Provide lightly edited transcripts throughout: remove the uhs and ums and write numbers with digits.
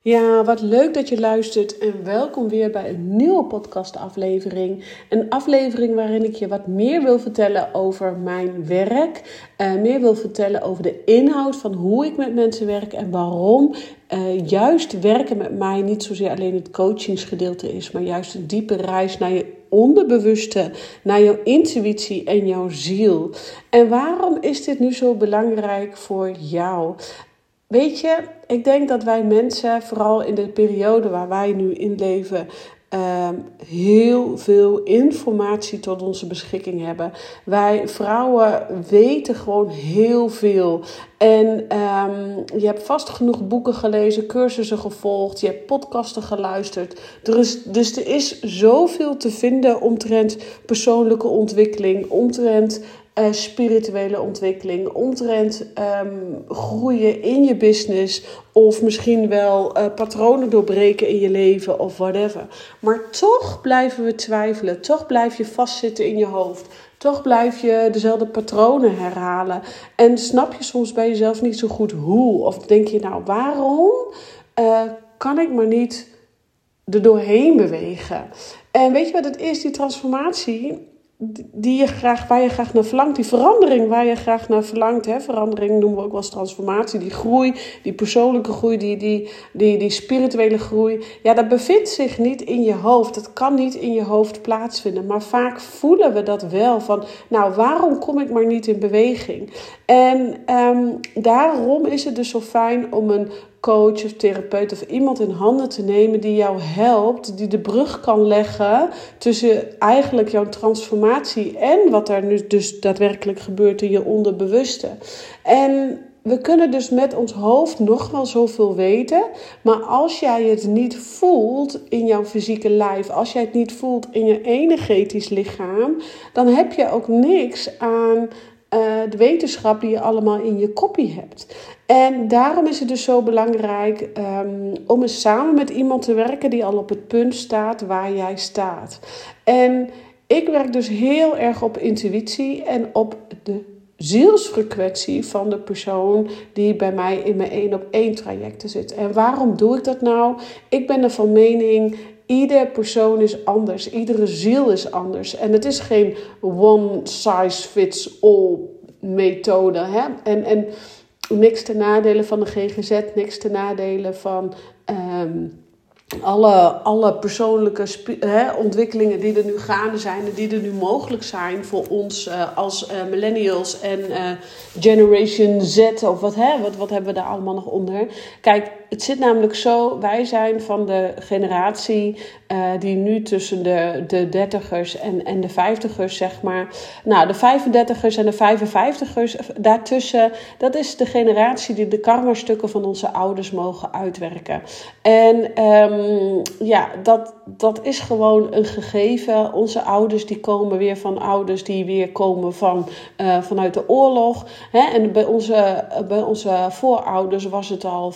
Ja, wat leuk dat je luistert en welkom weer bij een nieuwe podcastaflevering. Een aflevering waarin ik je wat meer wil vertellen over mijn werk. Meer wil vertellen over de inhoud van hoe ik met mensen werk en waarom juist werken met mij niet zozeer alleen het coachingsgedeelte is, maar juist een diepe reis naar je onderbewuste, naar jouw intuïtie en jouw ziel. En waarom is dit nu zo belangrijk voor jou? Weet je, ik denk dat wij mensen, vooral in de periode waar wij nu in leven, heel veel informatie tot onze beschikking hebben. Wij vrouwen weten gewoon heel veel. En je hebt vast genoeg boeken gelezen, cursussen gevolgd, je hebt podcasten geluisterd. Dus er is zoveel te vinden omtrent persoonlijke ontwikkeling, omtrent spirituele ontwikkeling, omtrent groeien in je business of misschien wel patronen doorbreken in je leven of whatever. Maar toch blijven we twijfelen, toch blijf je vastzitten in je hoofd. Toch blijf je dezelfde patronen herhalen. En snap je soms bij jezelf niet zo goed hoe. Of denk je nou, waarom kan ik maar niet er doorheen bewegen? En weet je wat het is? Die transformatie waar je graag naar verlangt, die verandering waar je graag naar verlangt. Verandering noemen we ook wel eens transformatie. Die groei, die persoonlijke groei, die spirituele groei. Ja, dat bevindt zich niet in je hoofd. Dat kan niet in je hoofd plaatsvinden. Maar vaak voelen we dat wel. Van, nou, waarom kom ik maar niet in beweging? En daarom is het dus zo fijn om een coach of therapeut of iemand in handen te nemen die jou helpt, die de brug kan leggen tussen eigenlijk jouw transformatie en wat er nu dus daadwerkelijk gebeurt in je onderbewuste. En we kunnen dus met ons hoofd nog wel zoveel weten, maar als jij het niet voelt in jouw fysieke lijf, als jij het niet voelt in je energetisch lichaam, dan heb je ook niks aan de wetenschap die je allemaal in je koppie hebt. En daarom is het dus zo belangrijk om eens samen met iemand te werken die al op het punt staat waar jij staat. En ik werk dus heel erg op intuïtie en op de zielsfrequentie van de persoon die bij mij in mijn 1-op-1 trajecten zit. En waarom doe ik dat nou? Ik ben er van mening, ieder persoon is anders. Iedere ziel is anders. En het is geen one size fits all methode. En niks ten nadele van de GGZ, niks ten nadele van alle persoonlijke ontwikkelingen die er nu gaande zijn en die er nu mogelijk zijn voor ons als millennials en Generation Z of wat hebben we daar allemaal nog onder. Kijk, het zit namelijk zo, wij zijn van de generatie die nu tussen de 30ers en de 50ers, zeg maar. Nou, de 35ers en de 55ers daartussen, dat is de generatie die de karma-stukken van onze ouders mogen uitwerken. En dat is gewoon een gegeven. Onze ouders die komen weer van ouders die weer komen vanuit de oorlog. En bij onze voorouders was het al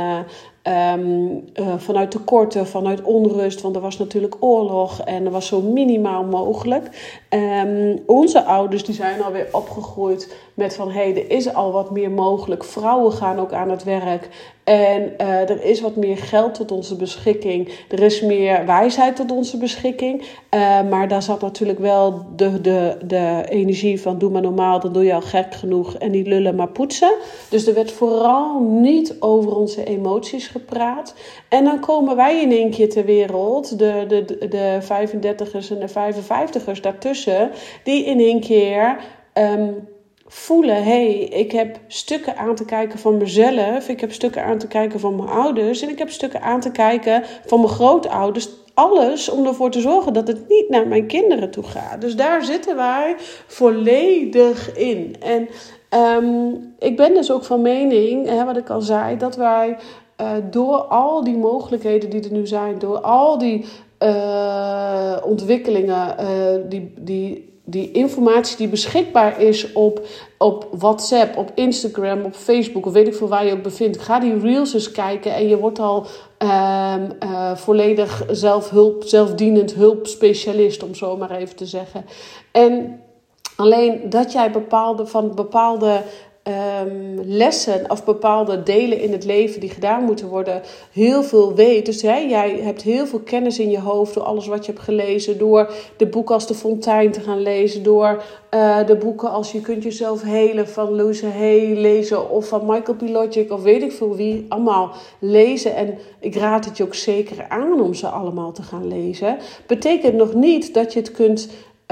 vanuit tekorten, vanuit onrust, want er was natuurlijk oorlog en er was zo minimaal mogelijk. Onze ouders die zijn alweer opgegroeid met van er is al wat meer mogelijk. Vrouwen gaan ook aan het werk en er is wat meer geld tot onze beschikking. Er is meer wijsheid tot onze beschikking. Maar daar zat natuurlijk wel de energie van doe maar normaal, dan doe je al gek genoeg en niet lullen maar poetsen. Dus er werd vooral niet over onze emoties gepraat. En dan komen wij in één keer ter wereld, de 35ers en de 55ers daartussen, die in één keer voelen, ik heb stukken aan te kijken van mezelf, ik heb stukken aan te kijken van mijn ouders en ik heb stukken aan te kijken van mijn grootouders. Alles om ervoor te zorgen dat het niet naar mijn kinderen toe gaat. Dus daar zitten wij volledig in. En ik ben dus ook van mening, wat ik al zei, dat wij door al die mogelijkheden die er nu zijn, door al die ontwikkelingen, die informatie die beschikbaar is op WhatsApp, op Instagram, op Facebook, of weet ik veel waar je ook bevindt. Ga die reels eens kijken en je wordt al volledig zelfdienend hulpspecialist, om zo maar even te zeggen. En alleen dat jij bepaalde lessen of bepaalde delen in het leven die gedaan moeten worden, heel veel weet. Dus jij hebt heel veel kennis in je hoofd door alles wat je hebt gelezen, door de boeken als De Fontein te gaan lezen, door de boeken als Je kunt jezelf helen van Louise Hay lezen of van Michael Pilogic of weet ik veel wie, allemaal lezen. En ik raad het je ook zeker aan om ze allemaal te gaan lezen. Betekent nog niet dat je het kunt...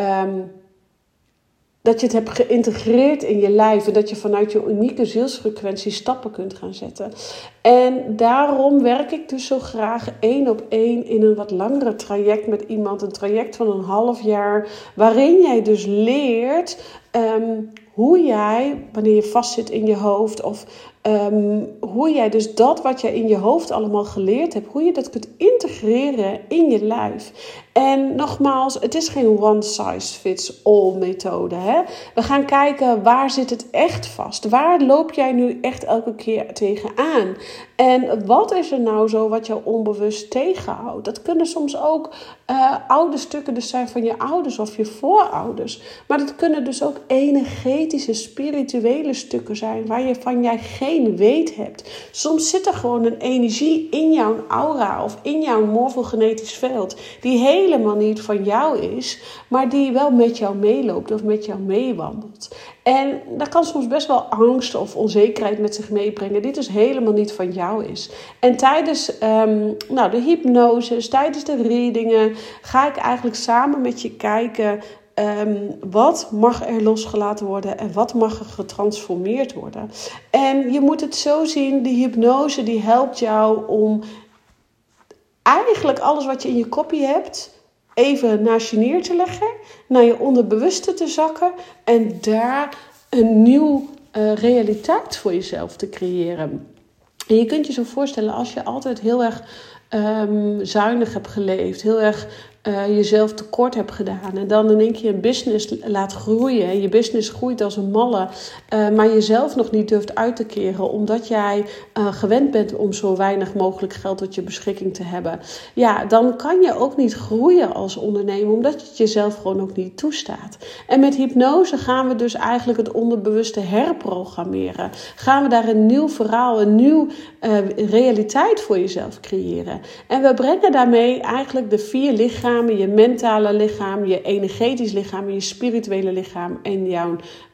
dat je het hebt geïntegreerd in je lijf en dat je vanuit je unieke zielsfrequentie stappen kunt gaan zetten. En daarom werk ik dus zo graag 1-op-1 in een wat langere traject met iemand. Een traject van een half jaar, waarin jij dus leert hoe jij, wanneer je vastzit in je hoofd of hoe jij dus dat wat je in je hoofd allemaal geleerd hebt, hoe je dat kunt integreren in je lijf. En nogmaals, het is geen one size fits all methode. Hè? We gaan kijken, waar zit het echt vast? Waar loop jij nu echt elke keer tegenaan? En wat is er nou zo wat jou onbewust tegenhoudt? Dat kunnen soms ook oude stukken dus zijn van je ouders of je voorouders. Maar dat kunnen dus ook energetische, spirituele stukken zijn waarvan jij geen weet hebt. Soms zit er gewoon een energie in jouw aura of in jouw morfogenetisch veld die helemaal niet van jou is, maar die wel met jou meeloopt of met jou meewandelt. En dat kan soms best wel angst of onzekerheid met zich meebrengen, die dus helemaal niet van jou is. En tijdens de hypnoses, tijdens de readingen, ga ik eigenlijk samen met je kijken, wat mag er losgelaten worden en wat mag er getransformeerd worden. En je moet het zo zien, die hypnose die helpt jou om eigenlijk alles wat je in je kopie hebt even naast je neer te leggen, naar je onderbewuste te zakken en daar een nieuw realiteit voor jezelf te creëren. En je kunt je zo voorstellen, als je altijd heel erg zuinig hebt geleefd, heel erg jezelf tekort hebt gedaan en dan in één keer een business laat groeien en je business groeit als een malle, maar jezelf nog niet durft uit te keren omdat jij gewend bent om zo weinig mogelijk geld tot je beschikking te hebben. Ja, dan kan je ook niet groeien als ondernemer omdat je het jezelf gewoon ook niet toestaat. En met hypnose gaan we dus eigenlijk het onderbewuste herprogrammeren. Gaan we daar een nieuw verhaal, een nieuw realiteit voor jezelf creëren. En we brengen daarmee eigenlijk de 4 lichamen, je mentale lichaam, je energetisch lichaam, je spirituele lichaam en jouw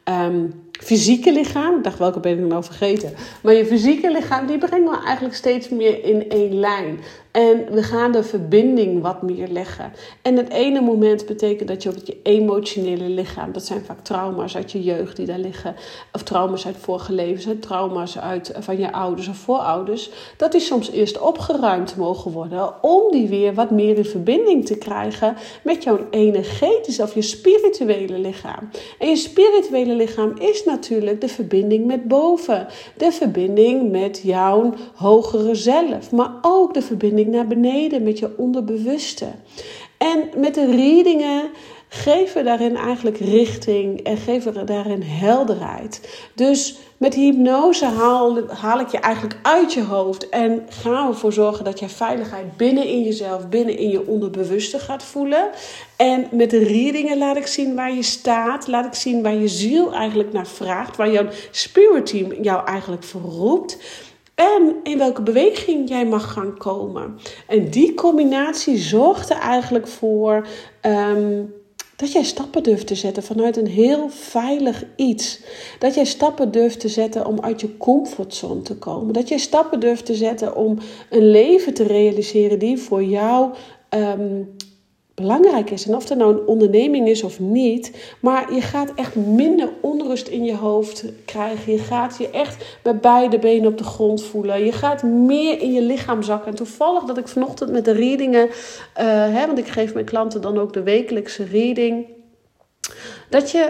fysieke lichaam. Ik dacht, welke ben ik nou vergeten? Maar je fysieke lichaam, die brengen we eigenlijk steeds meer in één lijn. En we gaan de verbinding wat meer leggen. En het ene moment betekent dat je op je emotionele lichaam, dat zijn vaak trauma's uit je jeugd die daar liggen, of trauma's uit vorige levens, trauma's van je ouders of voorouders, dat die soms eerst opgeruimd mogen worden om die weer wat meer in verbinding te krijgen met jouw energetisch of je spirituele lichaam. En je spirituele lichaam is natuurlijk de verbinding met boven, de verbinding met jouw hogere zelf, maar ook de verbinding naar beneden met je onderbewuste. En met de readingen geven we daarin eigenlijk richting en geven we daarin helderheid. Dus met hypnose haal ik je eigenlijk uit je hoofd en gaan we ervoor zorgen dat je veiligheid binnen in jezelf, binnen in je onderbewuste gaat voelen. En met de readingen laat ik zien waar je staat, laat ik zien waar je ziel eigenlijk naar vraagt, waar jouw spirit team jou eigenlijk voor roept. En in welke beweging jij mag gaan komen. En die combinatie zorgt er eigenlijk voor dat jij stappen durft te zetten vanuit een heel veilig iets. Dat jij stappen durft te zetten om uit je comfortzone te komen. Dat jij stappen durft te zetten om een leven te realiseren die voor jou belangrijk is. En of het nou een onderneming is of niet. Maar je gaat echt minder onrust in je hoofd krijgen. Je gaat je echt met beide benen op de grond voelen. Je gaat meer in je lichaam zakken. En toevallig dat ik vanochtend met de readingen, want ik geef mijn klanten dan ook de wekelijkse reading. Dat je...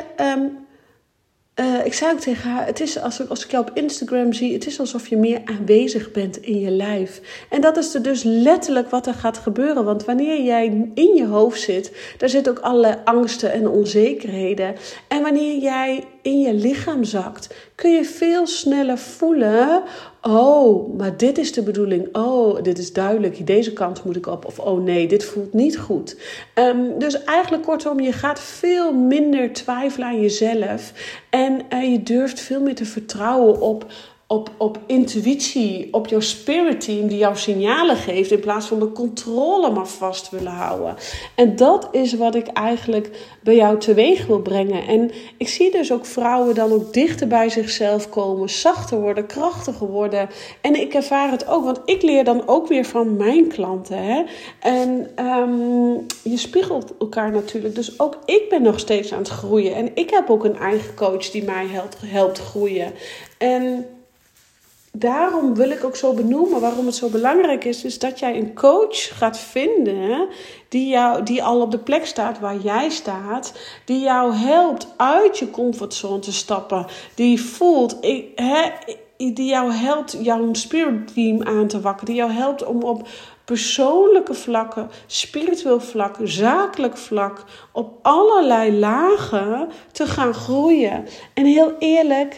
ik zei ook tegen haar, het is als ik jou op Instagram zie, het is alsof je meer aanwezig bent in je lijf. En dat is dus letterlijk wat er gaat gebeuren. Want wanneer jij in je hoofd zit, daar zitten ook allerlei angsten en onzekerheden. En wanneer jij in je lichaam zakt, kun je veel sneller voelen, Oh, maar dit is de bedoeling. Oh, dit is duidelijk. Deze kant moet ik op. Of oh nee, dit voelt niet goed. Dus eigenlijk kortom, je gaat veel minder twijfelen aan jezelf. En je durft veel meer te vertrouwen op intuïtie, op jouw spirit team die jouw signalen geeft, in plaats van de controle maar vast willen houden. En dat is wat ik eigenlijk bij jou teweeg wil brengen. En ik zie dus ook vrouwen dan ook dichter bij zichzelf komen, zachter worden, krachtiger worden. En ik ervaar het ook, want ik leer dan ook weer van mijn klanten. Hè? En je spiegelt elkaar natuurlijk. Dus ook ik ben nog steeds aan het groeien. En ik heb ook een eigen coach die mij helpt groeien. En daarom wil ik ook zo benoemen waarom het zo belangrijk is dat jij een coach gaat vinden die al op de plek staat waar jij staat, die jou helpt uit je comfortzone te stappen, die voelt, die jou helpt jouw spirit team aan te wakkeren, die jou helpt om op persoonlijke vlakken, spiritueel vlak, zakelijk vlak, op allerlei lagen te gaan groeien. En heel eerlijk,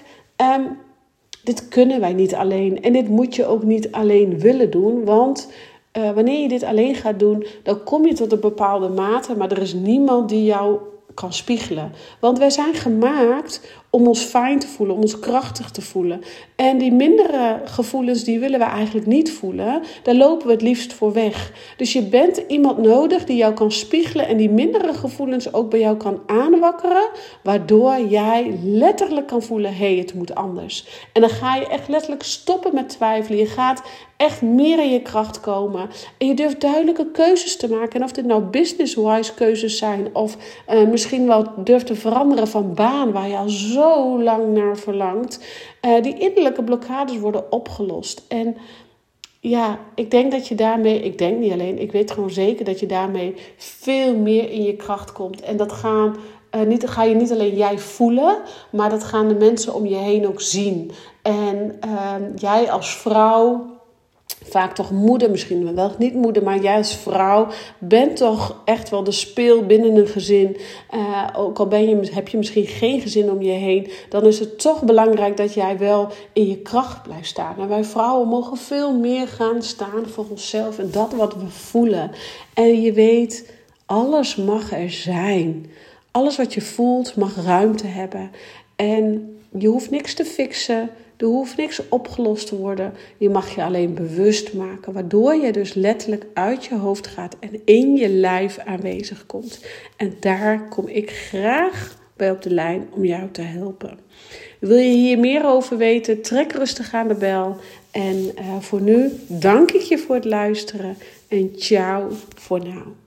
dit kunnen wij niet alleen. En dit moet je ook niet alleen willen doen. Want wanneer je dit alleen gaat doen, dan kom je tot een bepaalde mate. Maar er is niemand die jou kan spiegelen. Want wij zijn gemaakt om ons fijn te voelen, om ons krachtig te voelen. En die mindere gevoelens, die willen we eigenlijk niet voelen. Daar lopen we het liefst voor weg. Dus je bent iemand nodig die jou kan spiegelen en die mindere gevoelens ook bij jou kan aanwakkeren, waardoor jij letterlijk kan voelen, het moet anders. En dan ga je echt letterlijk stoppen met twijfelen. Je gaat echt meer in je kracht komen. En je durft duidelijke keuzes te maken. En of dit nou business-wise keuzes zijn, of misschien wel durft te veranderen van baan waar je al zo lang naar verlangt. Die innerlijke blokkades worden opgelost. En ja, ik denk dat je daarmee, ik weet gewoon zeker dat je daarmee veel meer in je kracht komt. En dat ga je niet alleen jij voelen, maar dat gaan de mensen om je heen ook zien. En jij als vrouw, vaak toch moeder, misschien wel niet moeder, maar jij als vrouw bent toch echt wel de speel binnen een gezin. Ook al heb je misschien geen gezin om je heen, dan is het toch belangrijk dat jij wel in je kracht blijft staan. En wij vrouwen mogen veel meer gaan staan voor onszelf en dat wat we voelen. En je weet, alles mag er zijn. Alles wat je voelt mag ruimte hebben. En je hoeft niks te fixen. Er hoeft niks opgelost te worden. Je mag je alleen bewust maken. Waardoor je dus letterlijk uit je hoofd gaat en in je lijf aanwezig komt. En daar kom ik graag bij op de lijn om jou te helpen. Wil je hier meer over weten? Trek rustig aan de bel. En voor nu dank ik je voor het luisteren. En ciao voor nu.